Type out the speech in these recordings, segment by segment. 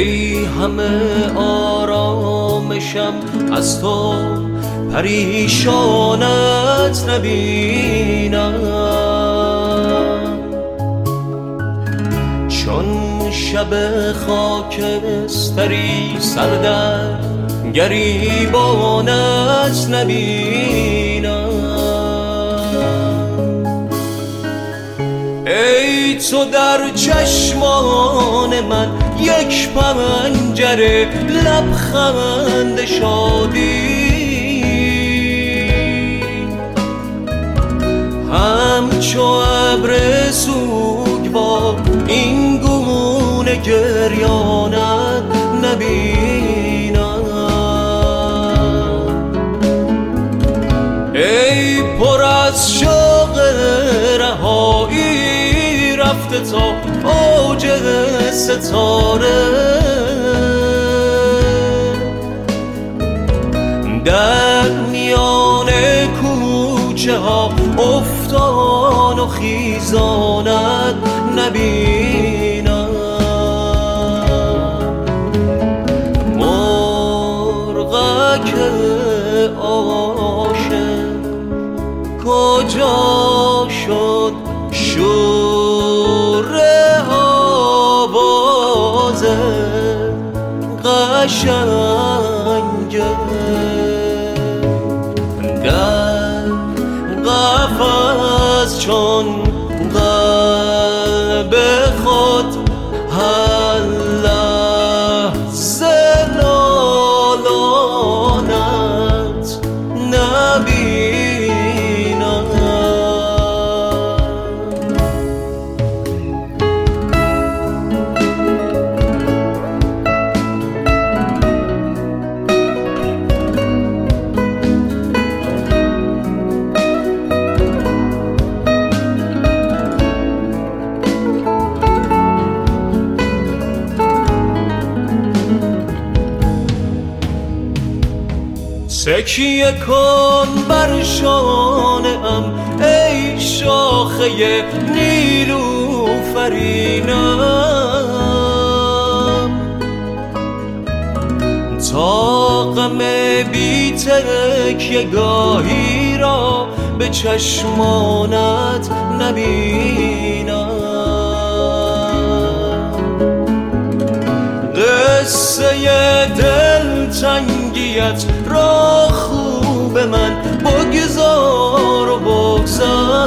ای همه آرامشم از تو پریشانت نبینم، چون شب خاکستری سردر گریبانت نبینم. ای تو در چشمان من یک پنجره لبخند شادی، همچو ابر سوگوار این گونه گریانت نبینم. ای پر از شوق رهایی رفته تا اوج ستاره، در میان کوچه ها افتان و خیزانت نبینم. مرغک عاشق کجا شد؟ شور آواز قشنگ در قفس چون قلب خود هر لحظه نالانت نبینم. تکیه کن بر شانه‌ام ای شاخه نیلوفرینم، تا غم بی تکیه گاهی را به چشمانت نبینم. قصه دلتنگیت را خوب من بگذار و بگذر،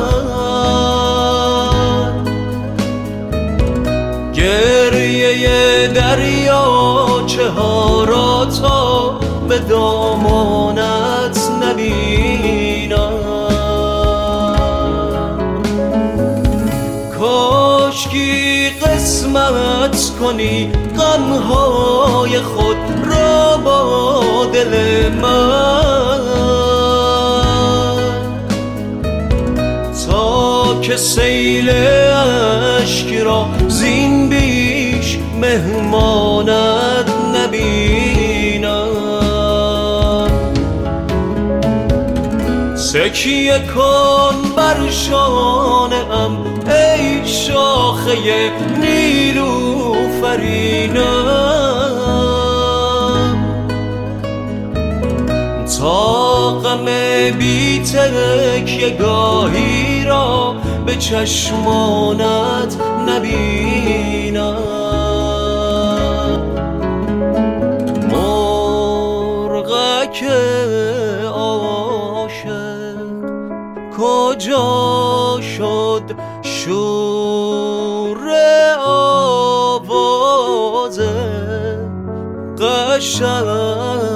گریه دریاچه ها را تا به دامانت نبینم. کاشکی قسمت کنی غمهای خود را با دل من، تا که سیل اشک را زین بیش مهمانت نبینم. تکیه کن بر شانه‌ام ای شاخه نیلوفرینم، تا غم بی تکیه گاهی را به چشمانت نبینم. مرغک عاشق کجا شد؟ شور آواز قشنگ